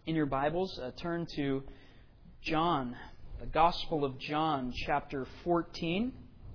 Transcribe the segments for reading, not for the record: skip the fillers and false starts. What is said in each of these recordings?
in your Bibles, turn to John, the Gospel of John, chapter 14.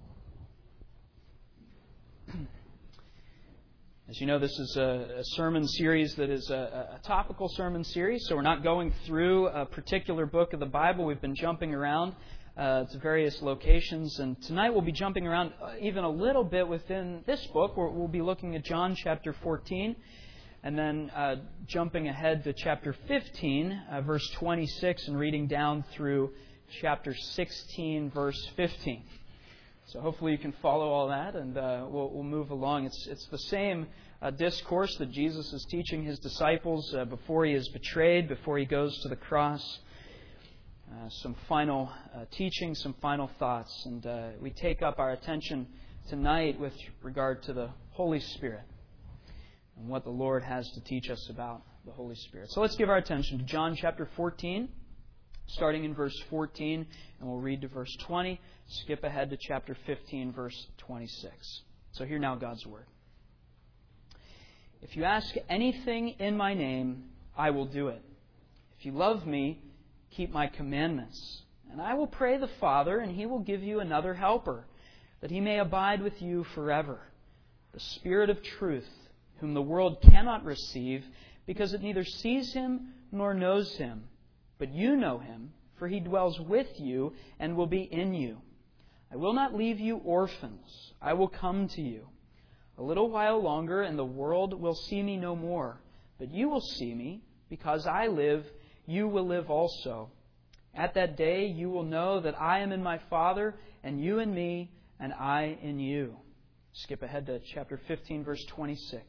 As you know, this is a sermon series that is a topical sermon series, so we're not going through a particular book of the Bible. We've been jumping around to various locations, and tonight we'll be jumping around even a little bit within this book. We'll be looking at John chapter 14, and then jumping ahead to chapter 15, verse 26, and reading down through chapter 16, verse 15. So hopefully you can follow all that, and we'll move along. It's the same discourse that Jesus is teaching His disciples before He is betrayed, before He goes to the cross. Some final teaching, some final thoughts. And we take up our attention tonight with regard to the Holy Spirit and what the Lord has to teach us about the Holy Spirit. So let's give our attention to John chapter 14. Starting in verse 14, and we'll read to verse 20, skip ahead to chapter 15, verse 26. So hear now God's Word. If you ask anything in my name, I will do it. If you love me, keep my commandments. And I will pray the Father, and He will give you another helper, that He may abide with you forever. The Spirit of truth, whom the world cannot receive, because it neither sees Him nor knows Him. But you know Him, for He dwells with you and will be in you. I will not leave you orphans. I will come to you. A little while longer, and the world will see me no more. But you will see me, because I live, you will live also. At that day you will know that I am in my Father, and you in me, and I in you. Skip ahead to chapter 15, verse 26.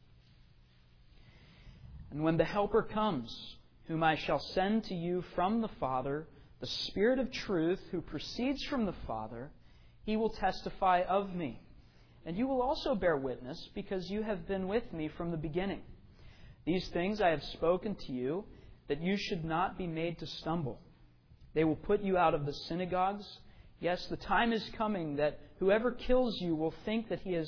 And when the Helper comes, whom I shall send to you from the Father, the Spirit of truth, who proceeds from the Father, He will testify of me. And you will also bear witness, because you have been with me from the beginning. These things I have spoken to you, that you should not be made to stumble. They will put you out of the synagogues. Yes, the time is coming that whoever kills you will think that he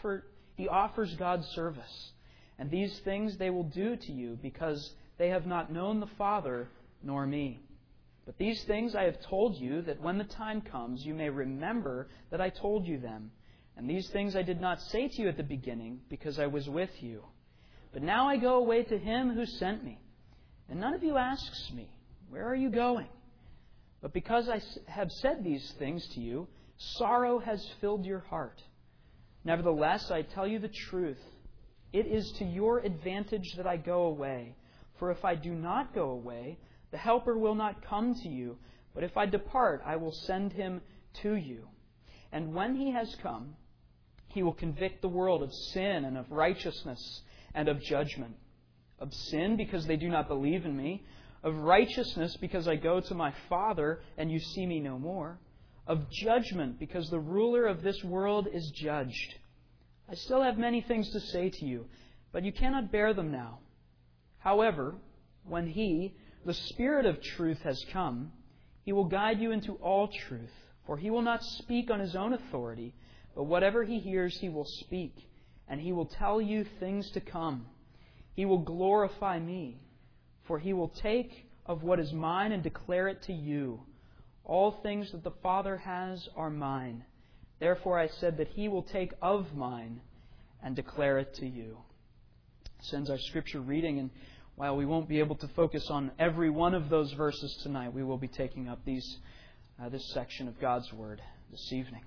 offers God's service. And these things they will do to you, because they have not known the Father nor me. But these things I have told you, that when the time comes you may remember that I told you them. And these things I did not say to you at the beginning, because I was with you. But now I go away to Him who sent me. And none of you asks me, where are you going? But because I have said these things to you, sorrow has filled your heart. Nevertheless, I tell you the truth. It is to your advantage that I go away. For if I do not go away, the Helper will not come to you. But if I depart, I will send Him to you. And when He has come, He will convict the world of sin and of righteousness and of judgment. Of sin, because they do not believe in me. Of righteousness, because I go to my Father, and you see me no more. Of judgment, because the ruler of this world is judged. I still have many things to say to you, but you cannot bear them now. However, when He, the Spirit of truth, has come, He will guide you into all truth. For He will not speak on His own authority, but whatever He hears He will speak, and He will tell you things to come. He will glorify me, for He will take of what is mine and declare it to you. All things that the Father has are mine. Therefore I said that He will take of mine and declare it to you. This ends our Scripture reading, and while we won't be able to focus on every one of those verses tonight, we will be taking up this section of God's Word this evening.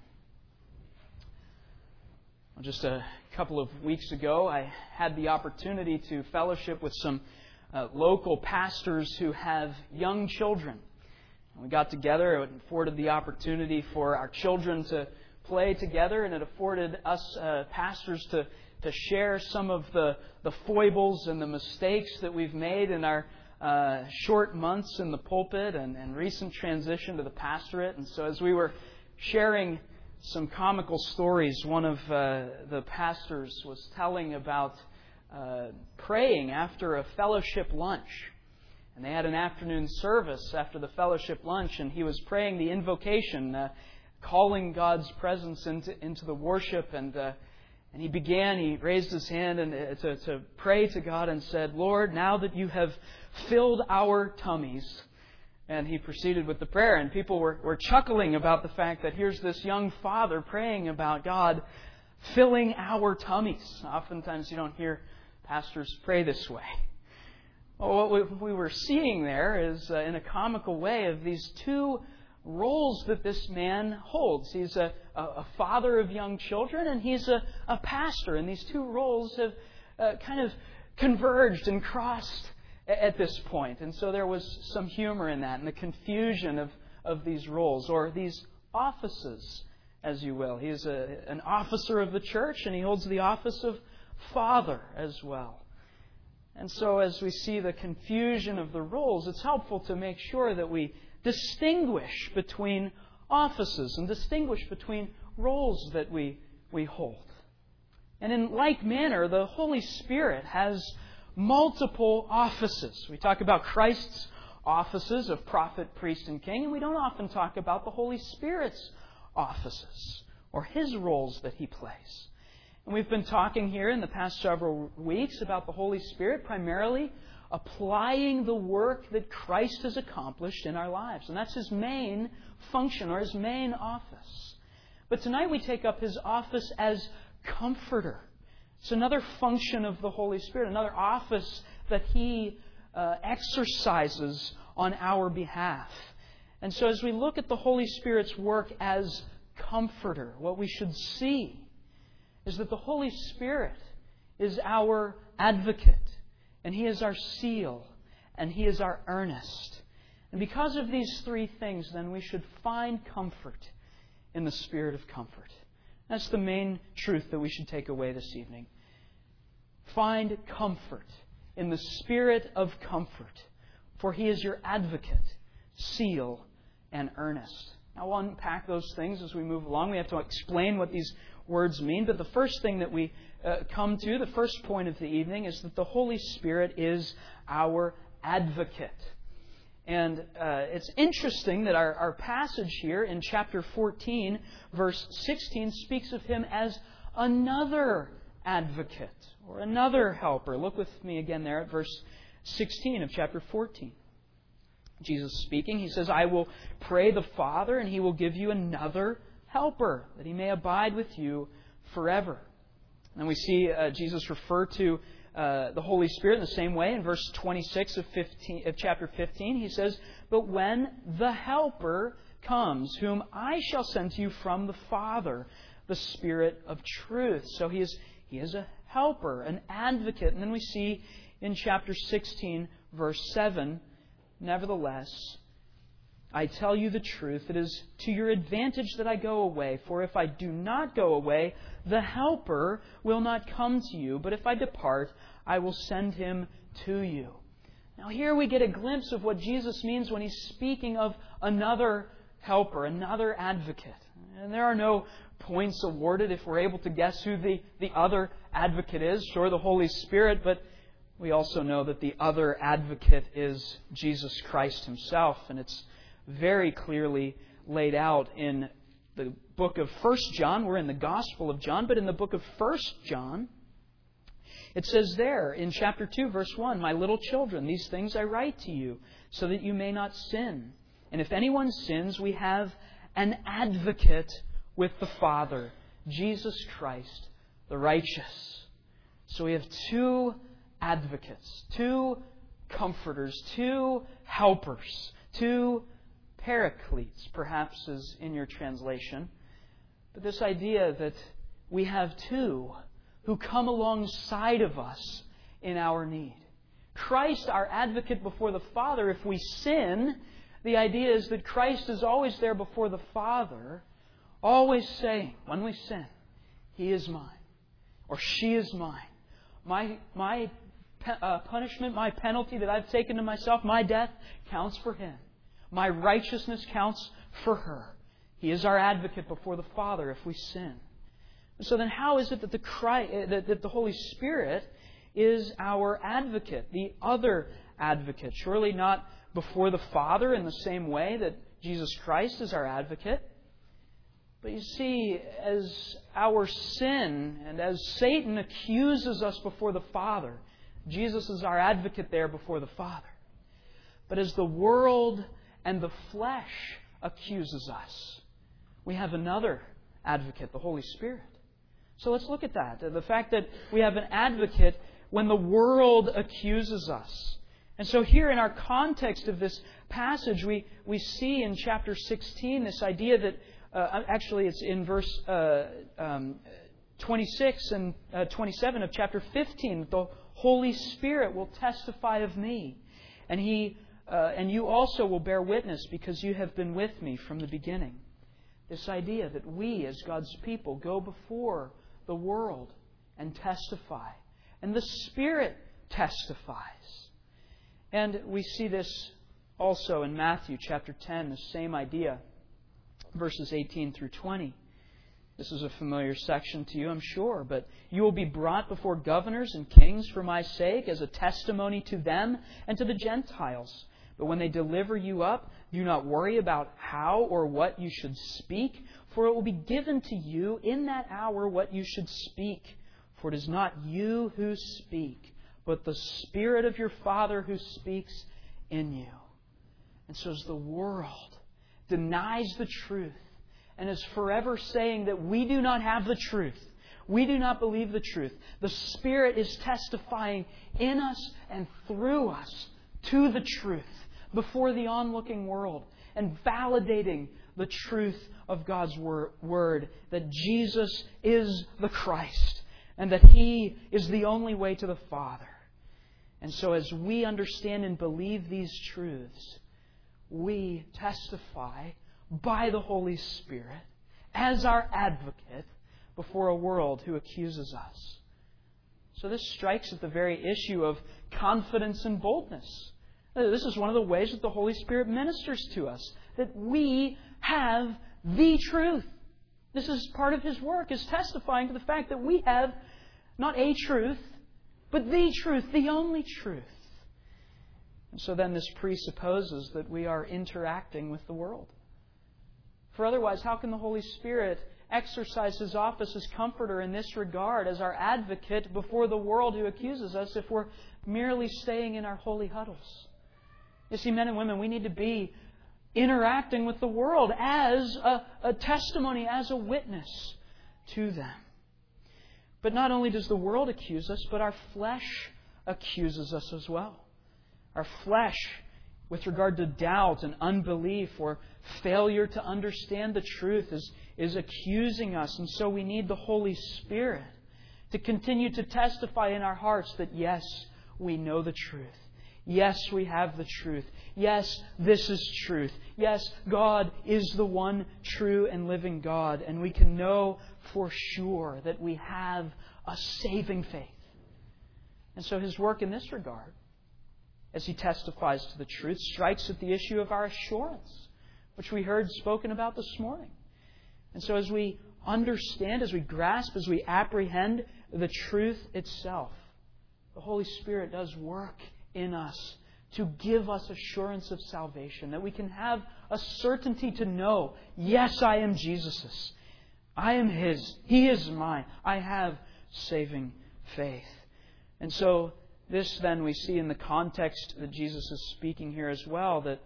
Well, just a couple of weeks ago, I had the opportunity to fellowship with some local pastors who have young children. We got together. It afforded the opportunity for our children to play together, and it afforded us pastors to share some of the foibles and the mistakes that we've made in our short months in the pulpit and recent transition to the pastorate. And so as we were sharing some comical stories, one of the pastors was telling about praying after a fellowship lunch. And they had an afternoon service after the fellowship lunch, and he was praying the invocation, calling God's presence into the worship. And And he raised his hand and to pray to God and said, Lord, now that you have filled our tummies. And he proceeded with the prayer, and people were chuckling about the fact that here's this young father praying about God filling our tummies. Oftentimes you don't hear pastors pray this way. Well, what we were seeing there is, in a comical way, of these two roles that this man holds. He's a father of young children, and he's a pastor. And these two roles have kind of converged and crossed at this point. And so there was some humor in that, and the confusion of these roles, or these offices, as you will. He is an officer of the church, and he holds the office of father as well. And so as we see the confusion of the roles, it's helpful to make sure that we distinguish between offices and distinguish between roles that we hold. And in like manner, the Holy Spirit has multiple offices. We talk about Christ's offices of prophet, priest, and king, and we don't often talk about the Holy Spirit's offices or His roles that He plays. And we've been talking here in the past several weeks about the Holy Spirit primarily applying the work that Christ has accomplished in our lives. And that's His main function, or His main office. But tonight we take up His office as Comforter. It's another function of the Holy Spirit, another office that He exercises on our behalf. And so as we look at the Holy Spirit's work as Comforter, what we should see is that the Holy Spirit is our advocate, and He is our seal, and He is our earnest. And because of these three things, then we should find comfort in the Spirit of comfort. That's the main truth that we should take away this evening. Find comfort in the Spirit of comfort, for He is your advocate, seal, and earnest. Now, we'll unpack those things as we move along. We have to explain what these words mean. But the first thing that we come to, the first point of the evening, is that the Holy Spirit is our advocate. And it's interesting that our passage here in chapter 14, verse 16, speaks of Him as another advocate or another helper. Look with me again there at verse 16 of chapter 14. Jesus speaking, He says, I will pray the Father, and He will give you another helper, that He may abide with you forever. And we see Jesus refer to the Holy Spirit in the same way. In verse 26 of chapter 15, He says, but when the Helper comes, whom I shall send to you from the Father, the Spirit of truth. So He is a helper, an advocate. And then we see in chapter 16, verse 7, nevertheless, I tell you the truth, it is to your advantage that I go away. For if I do not go away, the Helper will not come to you. But if I depart, I will send Him to you. Now here we get a glimpse of what Jesus means when He's speaking of another helper, another advocate. And there are no points awarded if we're able to guess who the other advocate is. Sure, the Holy Spirit, but we also know that the other advocate is Jesus Christ Himself. And it's very clearly laid out in the book of 1 John. We're in the Gospel of John, but in the book of 1 John, it says there in chapter 2, verse 1, my little children, these things I write to you, so that you may not sin. And if anyone sins, we have an advocate with the Father, Jesus Christ, the righteous. So we have two advocates, two comforters, two helpers, two paracletes, perhaps is in your translation. But this idea that we have two who come alongside of us in our need. Christ, our advocate before the Father, if we sin, the idea is that Christ is always there before the Father, always saying, when we sin, He is mine, or she is mine. My punishment, my penalty that I've taken to myself, my death, counts for Him. My righteousness counts for her. He is our advocate before the Father if we sin. So then how is it that the Holy Spirit is our advocate, the other advocate? Surely not before the Father in the same way that Jesus Christ is our advocate. But you see, as our sin and as Satan accuses us before the Father, Jesus is our advocate there before the Father. But as the world and the flesh accuses us, we have another advocate, the Holy Spirit. So let's look at that. The fact that we have an advocate when the world accuses us. And so here in our context of this passage, we see in chapter 16 this idea that, actually it's in verse 26 and 27 of chapter 15, the Holy Spirit will testify of me. And you also will bear witness because you have been with me from the beginning. This idea that we as God's people go before the world and testify. And the Spirit testifies. And we see this also in Matthew chapter 10, the same idea, verses 18 through 20. This is a familiar section to you, I'm sure, but you will be brought before governors and kings for my sake as a testimony to them and to the Gentiles. But when they deliver you up, do not worry about how or what you should speak, for it will be given to you in that hour what you should speak. For it is not you who speak, but the Spirit of your Father who speaks in you. And so as the world denies the truth and is forever saying that we do not have the truth, we do not believe the truth, the Spirit is testifying in us and through us to the truth before the onlooking world and validating the truth of God's Word, that Jesus is the Christ and that He is the only way to the Father. And so as we understand and believe these truths, we testify by the Holy Spirit as our advocate before a world who accuses us. So this strikes at the very issue of confidence and boldness. This is one of the ways that the Holy Spirit ministers to us, that we have the truth. This is part of His work, is testifying to the fact that we have not a truth, but the truth, the only truth. And so then this presupposes that we are interacting with the world. For otherwise, how can the Holy Spirit exercise His office as comforter in this regard, as our advocate before the world who accuses us, if we're merely staying in our holy huddles? You see, men and women, we need to be interacting with the world as a testimony, as a witness to them. But not only does the world accuse us, but our flesh accuses us as well. Our flesh, with regard to doubt and unbelief or failure to understand the truth, is accusing us. And so we need the Holy Spirit to continue to testify in our hearts that yes, we know the truth. Yes, we have the truth. Yes, this is truth. Yes, God is the one true and living God. And we can know for sure that we have a saving faith. And so His work in this regard, as He testifies to the truth, strikes at the issue of our assurance, which we heard spoken about this morning. And so as we understand, as we grasp, as we apprehend the truth itself, the Holy Spirit does work in us to give us assurance of salvation, that we can have a certainty to know, yes, I am Jesus's. I am His. He is mine. I have saving faith. And so this then we see in the context that Jesus is speaking here as well, that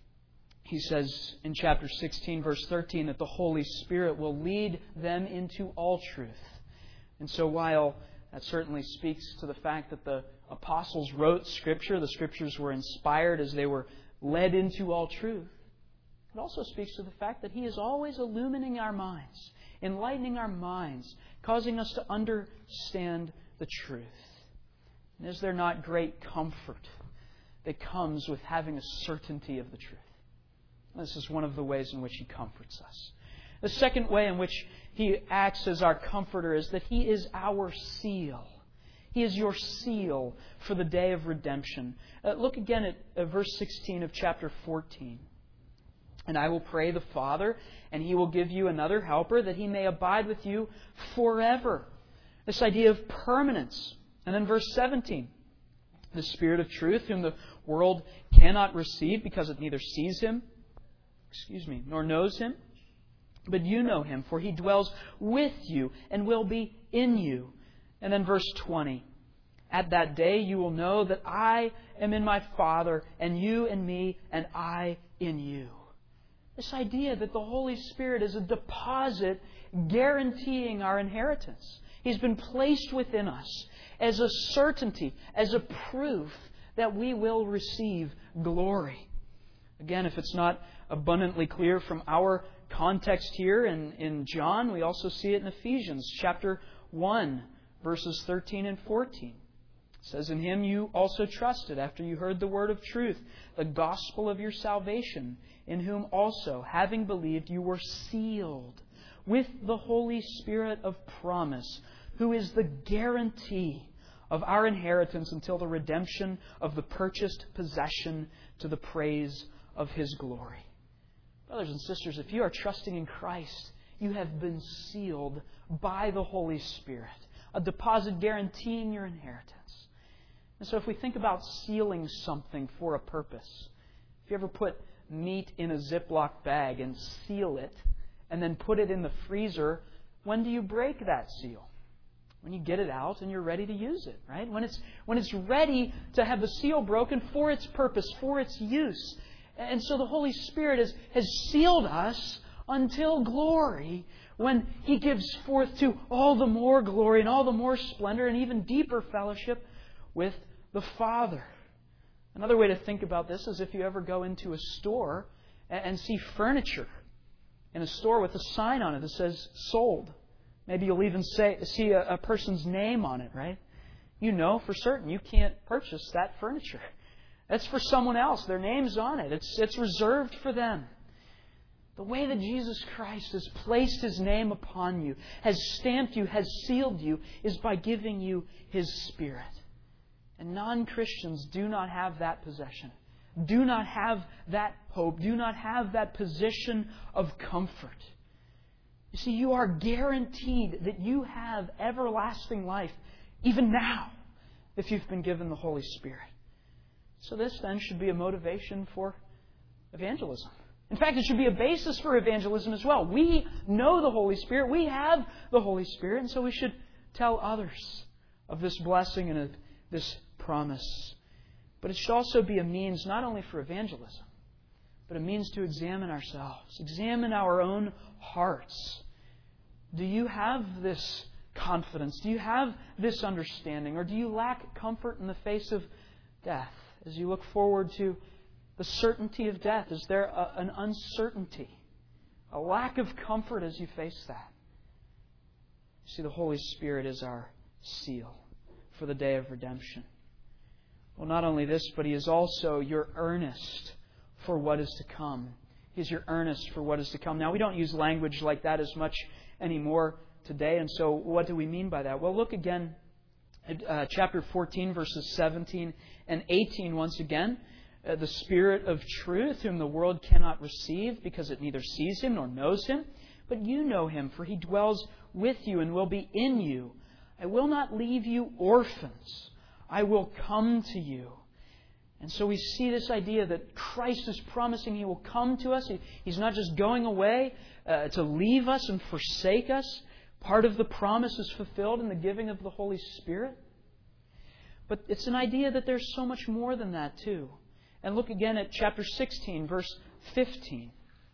He says in chapter 16, verse 13, that the Holy Spirit will lead them into all truth. And so while that certainly speaks to the fact that the apostles wrote Scripture, the Scriptures were inspired as they were led into all truth, it also speaks to the fact that He is always illumining our minds, enlightening our minds, causing us to understand the truth. And is there not great comfort that comes with having a certainty of the truth? This is one of the ways in which He comforts us. The second way in which He acts as our comforter is that He is our seal. He is your seal for the day of redemption. Look again at verse 16 of chapter 14. And I will pray the Father, and He will give you another helper, that He may abide with you forever. This idea of permanence. And then verse 17. The Spirit of truth, whom the world cannot receive because it neither sees Him, nor knows Him. But you know Him, for He dwells with you and will be in you. And then verse 20. At that day you will know that I am in my Father, and you in me, and I in you. This idea that the Holy Spirit is a deposit guaranteeing our inheritance. He's been placed within us as a certainty, as a proof that we will receive glory. Again, if it's not abundantly clear from our context here in John, we also see it in Ephesians chapter 1, verses 13 and 14. It says, "In Him you also trusted, after you heard the word of truth, the gospel of your salvation, in whom also, having believed, you were sealed with the Holy Spirit of promise, who is the guarantee of our inheritance until the redemption of the purchased possession, to the praise of His glory." Brothers and sisters, if you are trusting in Christ, you have been sealed by the Holy Spirit, a deposit guaranteeing your inheritance. And so if we think about sealing something for a purpose, if you ever put meat in a Ziploc bag and seal it, and then put it in the freezer, when do you break that seal? When you get it out and you're ready to use it, right? When it's ready to have the seal broken for its purpose, for its use. And so the Holy Spirit has sealed us until glory, when He gives forth to all the more glory and all the more splendor and even deeper fellowship with the Father. Another way to think about this is if you ever go into a store and see furniture in a store with a sign on it that says sold. Maybe you'll even see a person's name on it, right? You know for certain you can't purchase that furniture. That's for someone else. Their name's on it. It's reserved for them. The way that Jesus Christ has placed His name upon you, has stamped you, has sealed you, is by giving you His Spirit. And non-Christians do not have that possession. Do not have that hope. Do not have that position of comfort. You see, you are guaranteed that you have everlasting life, even now, if you've been given the Holy Spirit. So this then should be a motivation for evangelism. In fact, it should be a basis for evangelism as well. We know the Holy Spirit. We have the Holy Spirit. And so we should tell others of this blessing and of this promise. But it should also be a means not only for evangelism, but a means to examine ourselves, examine our own hearts. Do you have this confidence? Do you have this understanding? Or do you lack comfort in the face of death? As you look forward to the certainty of death, is there an uncertainty, a lack of comfort as you face that? You see, the Holy Spirit is our seal for the day of redemption. Well, not only this, but He is also your earnest for what is to come. He's your earnest for what is to come. Now, we don't use language like that as much anymore today, and so what do we mean by that? Well, look again at chapter 14, verses 17 and 18 once again. The Spirit of truth, whom the world cannot receive, because it neither sees Him nor knows Him. But you know Him, for He dwells with you and will be in you. I will not leave you orphans. I will come to you. And so we see this idea that Christ is promising He will come to us. He's not just going away to leave us and forsake us. Part of the promise is fulfilled in the giving of the Holy Spirit. But it's an idea that there's so much more than that too. And look again at chapter 16, verse 15.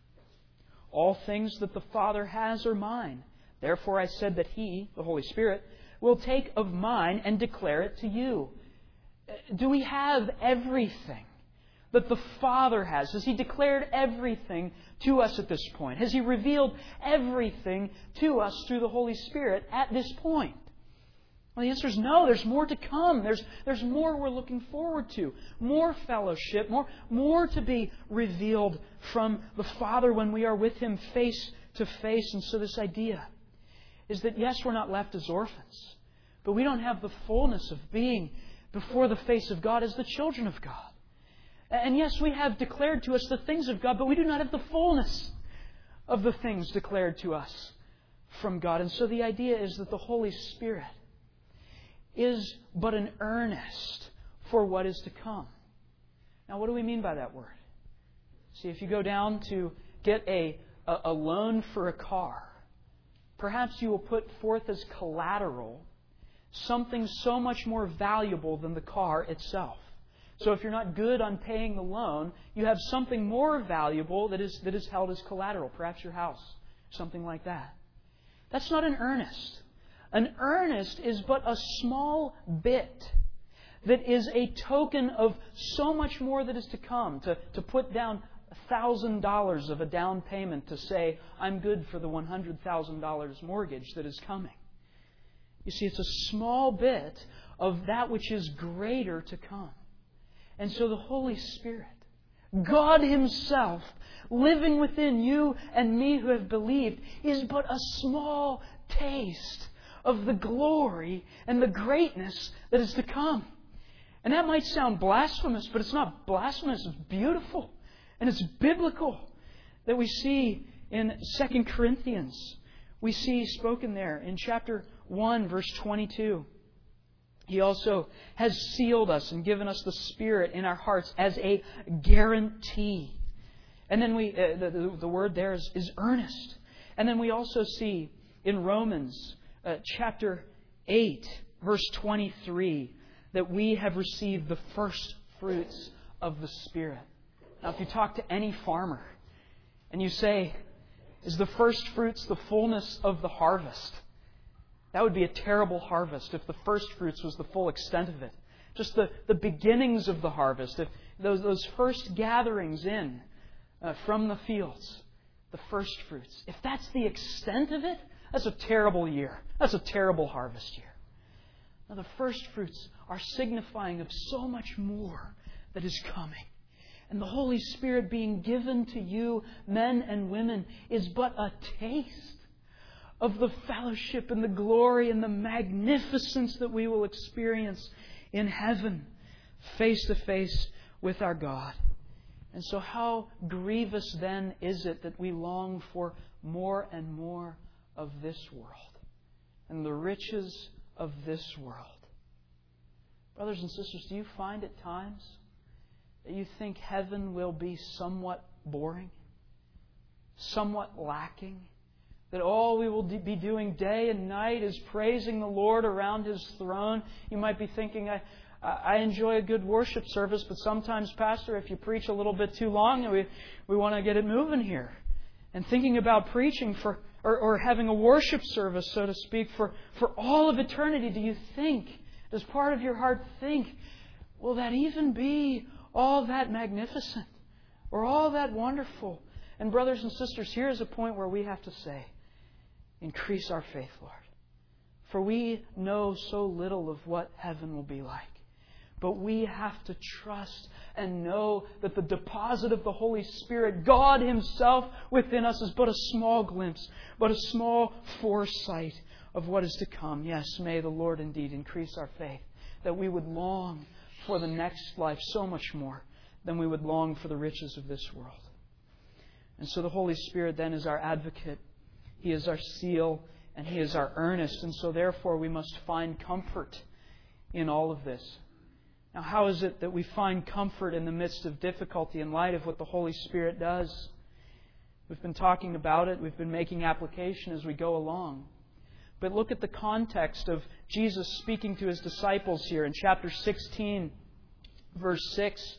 All things that the Father has are mine. Therefore I said that He, the Holy Spirit, will take of mine and declare it to you. Do we have everything that the Father has? Has He declared everything to us at this point? Has He revealed everything to us through the Holy Spirit at this point? Well, the answer is no. There's more to come. There's more we're looking forward to. More fellowship. More to be revealed from the Father when we are with Him face to face. And so this idea is that, yes, we're not left as orphans, but we don't have the fullness of being before the face of God as the children of God. And yes, we have declared to us the things of God, but we do not have the fullness of the things declared to us from God. And so the idea is that the Holy Spirit is but an earnest for what is to come. Now, what do we mean by that word? See, if you go down to get a a loan for a car, perhaps you will put forth as collateral something so much more valuable than the car itself. So if you're not good on paying the loan, you have something more valuable that is held as collateral, perhaps your house, something like that. That's not an earnest. An earnest is but a small bit that is a token of so much more that is to come. To put down $1,000 of a down payment to say, I'm good for the $100,000 mortgage that is coming. You see, it's a small bit of that which is greater to come. And so the Holy Spirit, God Himself, living within you and me who have believed, is but a small taste of the glory and the greatness that is to come. And that might sound blasphemous, but it's not blasphemous. It's beautiful. And it's biblical. That we see in 2 Corinthians. We see spoken there in chapter 1, verse 22. He also has sealed us and given us the Spirit in our hearts as a guarantee. And then the word there is earnest. And then we also see in Romans chapter 8, verse 23, that we have received the first fruits of the Spirit. Now, if you talk to any farmer and you say, is the first fruits the fullness of the harvest? That would be a terrible harvest if the first fruits was the full extent of it. Just the beginnings of the harvest, if those first gatherings in from the fields, the first fruits. If that's the extent of it, that's a terrible year. That's a terrible harvest year. Now, the first fruits are signifying of so much more that is coming. And the Holy Spirit being given to you, men and women, is but a taste of the fellowship and the glory and the magnificence that we will experience in heaven, face to face with our God. And so how grievous then is it that we long for more and more of this world and the riches of this world? Brothers and sisters, do you find at times that you think heaven will be somewhat boring, somewhat lacking? That all we will be doing day and night is praising the Lord around His throne? You might be thinking, I enjoy a good worship service, but sometimes, Pastor, if you preach a little bit too long, we want to get it moving here. And thinking about preaching or having a worship service, so to speak, for all of eternity, do you think, does part of your heart think, will that even be all that magnificent or all that wonderful? And brothers and sisters, here is a point where we have to say, increase our faith, Lord. For we know so little of what heaven will be like. But we have to trust and know that the deposit of the Holy Spirit, God Himself within us, is but a small glimpse, but a small foresight of what is to come. Yes, may the Lord indeed increase our faith, that we would long for the next life so much more than we would long for the riches of this world. And so the Holy Spirit then is our advocate. He is our seal and He is our earnest. And so therefore we must find comfort in all of this. Now, how is it that we find comfort in the midst of difficulty in light of what the Holy Spirit does? We've been talking about it. We've been making application as we go along. But look at the context of Jesus speaking to His disciples here in chapter 16, verse 6.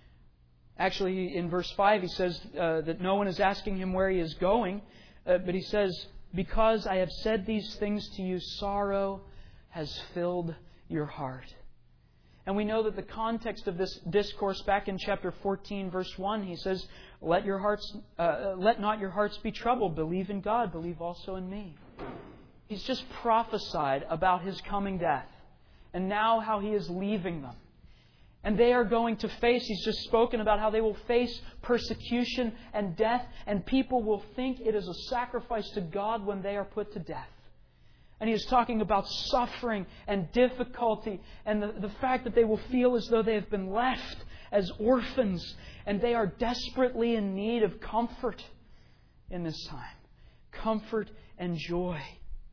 Actually, in verse 5, He says that no one is asking Him where He is going. But He says, because I have said these things to you, sorrow has filled your heart. And we know that the context of this discourse back in chapter 14, verse 1, He says, let not your hearts be troubled. Believe in God. Believe also in me. He's just prophesied about His coming death. And now how He is leaving them. And they are going to face, He's just spoken about how they will face persecution and death. And people will think it is a sacrifice to God when they are put to death. And He is talking about suffering and difficulty and the fact that they will feel as though they have been left as orphans. And they are desperately in need of comfort in this time. Comfort and joy.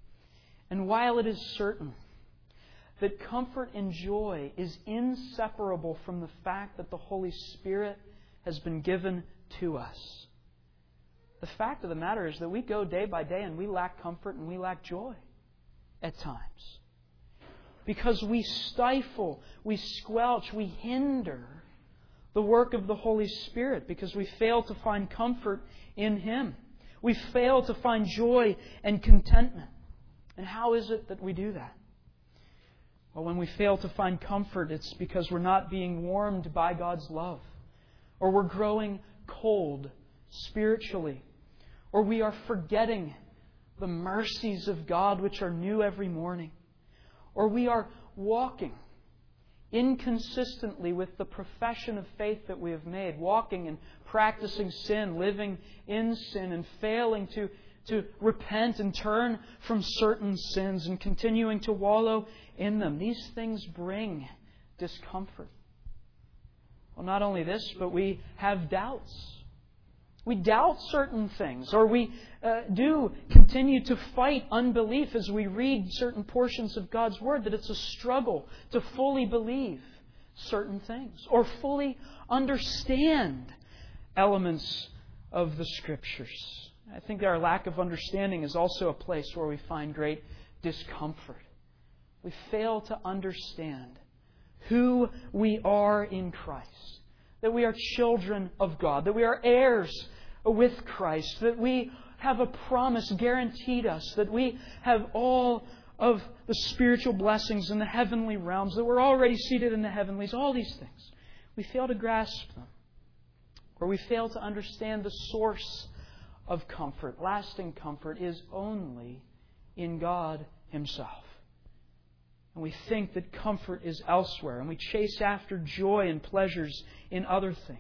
And while it is certain that comfort and joy is inseparable from the fact that the Holy Spirit has been given to us, the fact of the matter is that we go day by day and we lack comfort and we lack joy at times. Because we stifle, we squelch, we hinder the work of the Holy Spirit because we fail to find comfort in Him. We fail to find joy and contentment. And how is it that we do that? Well, when we fail to find comfort, it's because we're not being warmed by God's love. Or we're growing cold spiritually. Or we are forgetting the mercies of God which are new every morning. Or we are walking inconsistently with the profession of faith that we have made, walking and practicing sin, living in sin, and failing to repent and turn from certain sins and continuing to wallow in them. These things bring discomfort. Well, not only this, but we have doubts. We doubt certain things, or we do continue to fight unbelief as we read certain portions of God's Word, that it's a struggle to fully believe certain things or fully understand elements of the Scriptures. I think our lack of understanding is also a place where we find great discomfort. We fail to understand who we are in Christ, that we are children of God, that we are heirs with Christ, that we have a promise guaranteed us, that we have all of the spiritual blessings in the heavenly realms, that we're already seated in the heavenlies, all these things. We fail to grasp them, or we fail to understand the source of comfort. Lasting comfort is only in God Himself. And we think that comfort is elsewhere, and we chase after joy and pleasures in other things.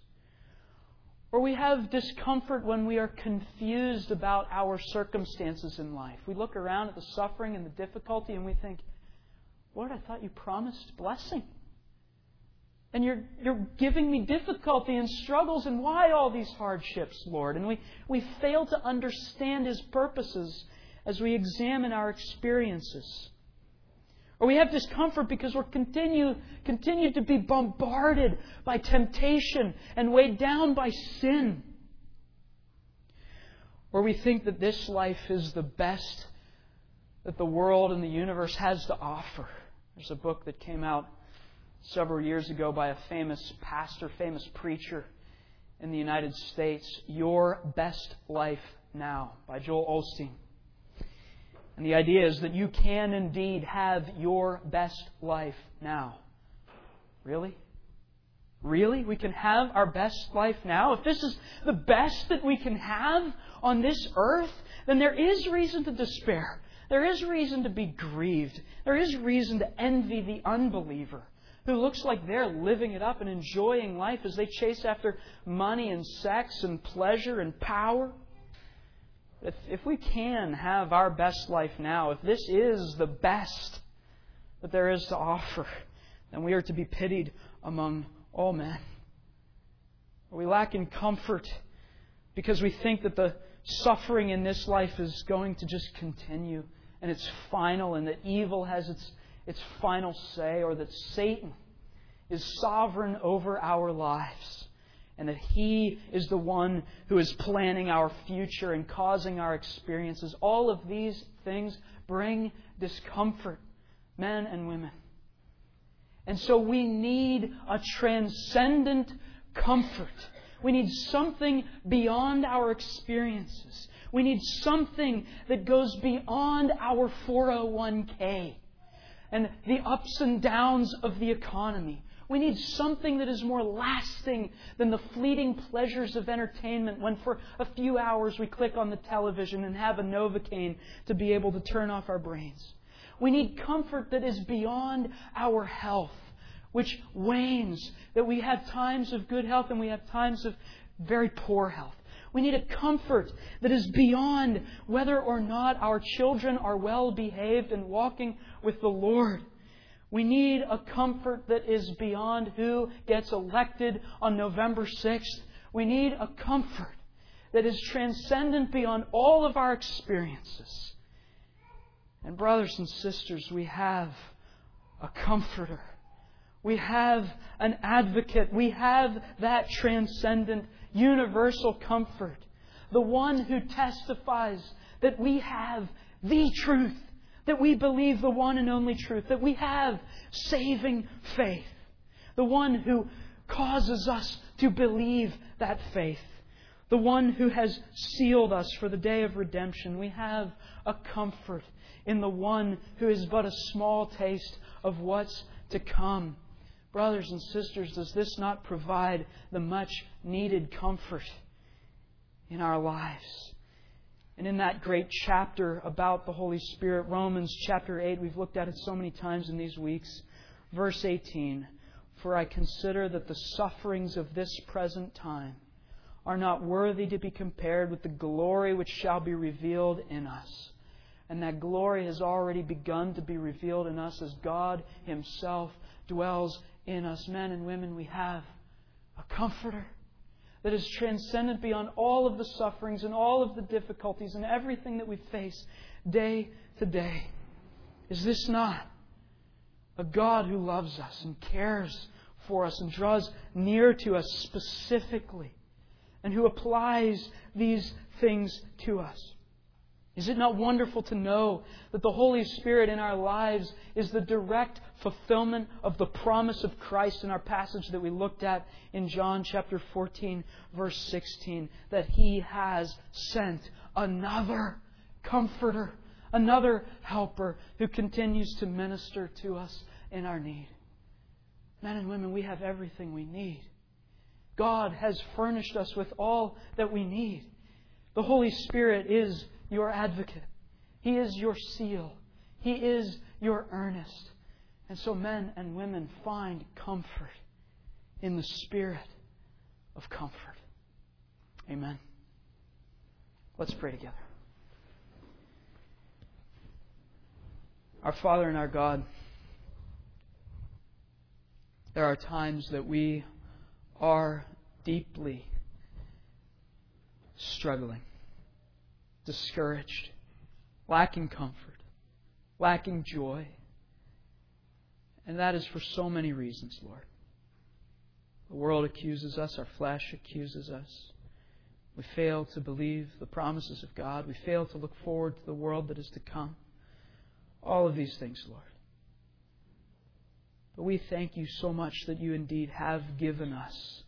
Or we have discomfort when we are confused about our circumstances in life. We look around at the suffering and the difficulty and we think, Lord, I thought You promised blessing. And You're giving me difficulty and struggles, and why all these hardships, Lord? And we fail to understand His purposes as we examine our experiences. Or we have discomfort because we're continue to be bombarded by temptation and weighed down by sin. Or we think that this life is the best that the world and the universe has to offer. There's a book that came out several years ago by a famous pastor, famous preacher in the United States, Your Best Life Now, by Joel Osteen. And the idea is that you can indeed have your best life now. Really? Really? We can have our best life now? If this is the best that we can have on this earth, then there is reason to despair. There is reason to be grieved. There is reason to envy the unbeliever who looks like they're living it up and enjoying life as they chase after money and sex and pleasure and power. If we can have our best life now, if this is the best that there is to offer, then we are to be pitied among all men. We lack in comfort because we think that the suffering in this life is going to just continue and it's final, and that evil has its final say, or that Satan is sovereign over our lives, and that he is the one who is planning our future and causing our experiences. All of these things bring discomfort, men and women. And so we need a transcendent comfort. We need something beyond our experiences. We need something that goes beyond our 401k and the ups and downs of the economy. We need something that is more lasting than the fleeting pleasures of entertainment when for a few hours we click on the television and have a Novocaine to be able to turn off our brains. We need comfort that is beyond our health, which wanes, that we have times of good health and we have times of very poor health. We need a comfort that is beyond whether or not our children are well behaved and walking with the Lord. We need a comfort that is beyond who gets elected on November 6th. We need a comfort that is transcendent beyond all of our experiences. And brothers and sisters, we have a comforter. We have an advocate. We have that transcendent, universal comfort. the one who testifies that we have the truth, that we believe the one and only truth, that we have saving faith, the one who causes us to believe that faith, the one who has sealed us for the day of redemption. We have a comfort in the one who is but a small taste of what's to come. Brothers and sisters, does this not provide the much needed comfort in our lives? And in that great chapter about the Holy Spirit, Romans chapter 8, we've looked at it so many times in these weeks. Verse 18, "For I consider that the sufferings of this present time are not worthy to be compared with the glory which shall be revealed in us." And that glory has already begun to be revealed in us as God Himself dwells in us. Men and women, we have a Comforter that is transcendent beyond all of the sufferings and all of the difficulties and everything that we face day to day. Is this not a God who loves us and cares for us and draws near to us specifically, and who applies these things to us? Is it not wonderful to know that the Holy Spirit in our lives is the direct fulfillment of the promise of Christ in our passage that we looked at in John chapter 14, verse 16, that He has sent another Comforter, another Helper who continues to minister to us in our need? Men and women, we have everything we need. God has furnished us with all that we need. The Holy Spirit is your advocate. He is your seal. He is your earnest. And so men and women, find comfort in the Spirit of comfort. Amen. Let's pray together. Our Father and our God, there are times that we are deeply struggling, discouraged, lacking comfort, lacking joy. And that is for so many reasons, Lord. The world accuses us. Our flesh accuses us. We fail to believe the promises of God. We fail to look forward to the world that is to come. All of these things, Lord. But we thank You so much that You indeed have given us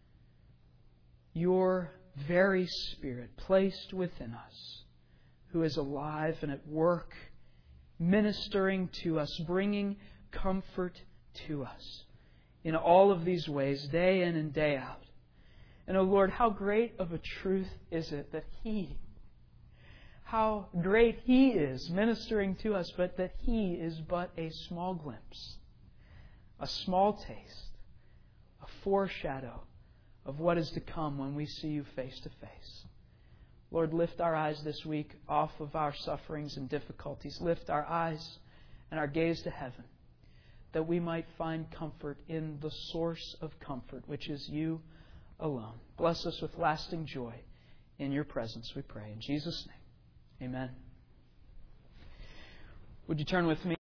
Your very Spirit placed within us, who is alive and at work, ministering to us, bringing comfort to us in all of these ways, day in and day out. And, oh Lord, how great of a truth is it that how great He is ministering to us, but that He is but a small glimpse, a small taste, a foreshadow of what is to come when we see You face to face. Lord, lift our eyes this week off of our sufferings and difficulties. Lift our eyes and our gaze to heaven, that we might find comfort in the source of comfort, which is You alone. Bless us with lasting joy in Your presence, we pray. In Jesus' name, amen. Would you turn with me?